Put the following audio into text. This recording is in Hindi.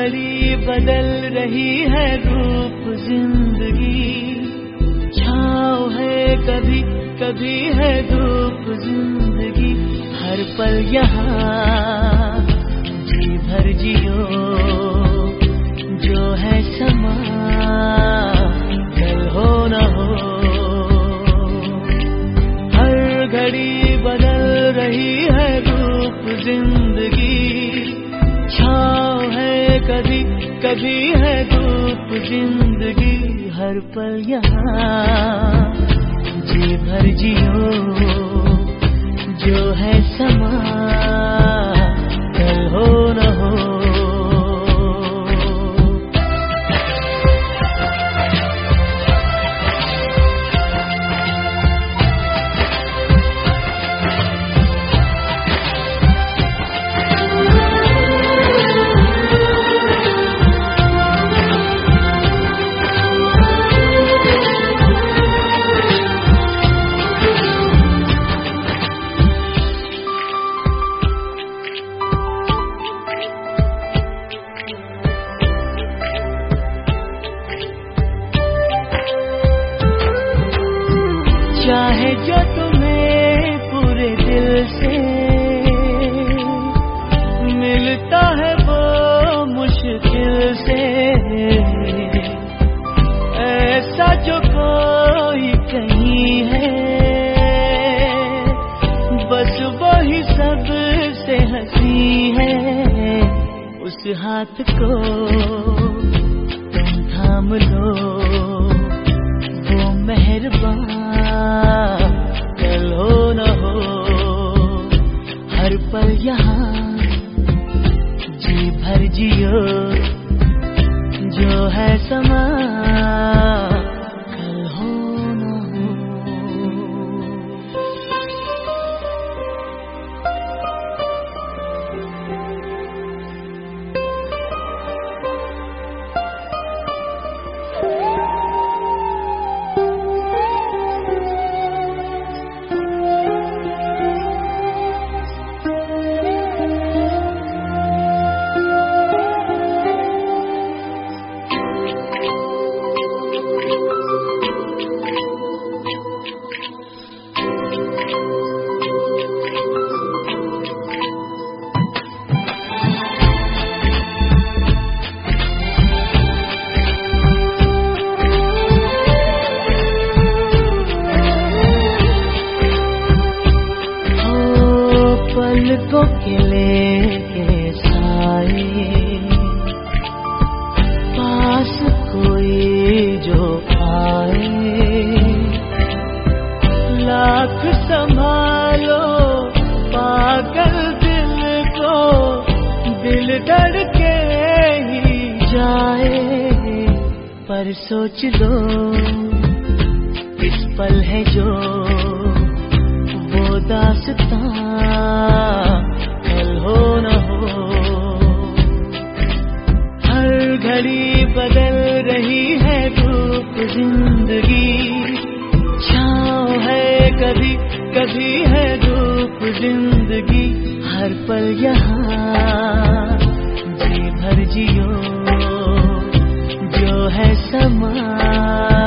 घड़ी बदल रही है रूप जिंदगी, छाँव है कभी कभी है धूप जिंदगी, हर पल यहाँ जी भर जियो, जो है समा कल हो न हो। हर घड़ी बदल रही है रूप जिंदगी, छाँव है कभी कभी है धूप जिंदगी, हर पल यहाँ जी भर जियो, जो है समा कल हो न हो। चाहे जो तुम्हें पूरे दिल से मिलता है वो मुश्किल से, ऐसा जो कोई कहीं है बस वही सबसे हंसी है, उस हाथ को तुम थाम लो, वो मेहरबान कल हो न हो। हर पल यहाँ जी भर जियो, जो है समा कल हो न हो। पलकों के लेके साए, पास कोई जो आए, लाख संभालो पागल दिल को, दिल धड़के ही जाए। पर सोच लो इस पल है जो वो दास्तां कल हो न हो। हर घड़ी बदल रही है रूप जिंदगी, छाँव है कभी कभी है धूप जिंदगी, हर पल यहाँ जी भर जियो, जो है समा